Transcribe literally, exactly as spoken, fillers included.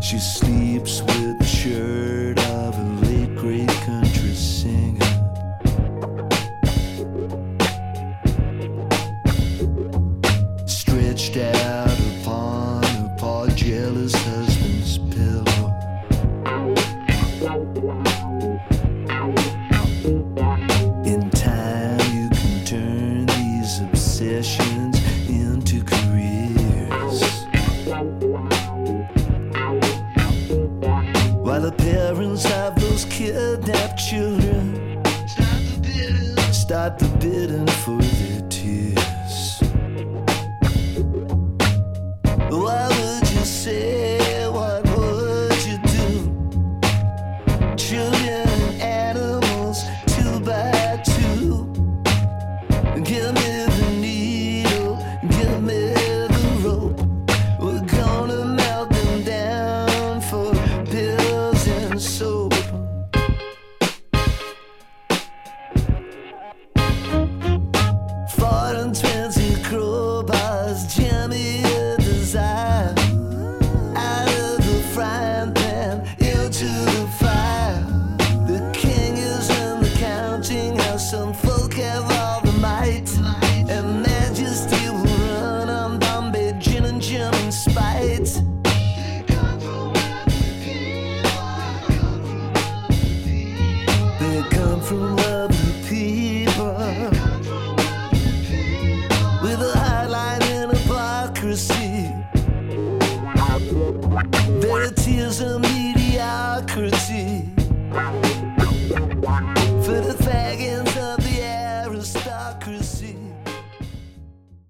She sleeps with the shirt of a late great country singer. Stretched out upon her poor jealous husband's pillow. In time you can turn these obsessions into careers, while the parents have those kidnapped children start the bidding, start the bidding for this.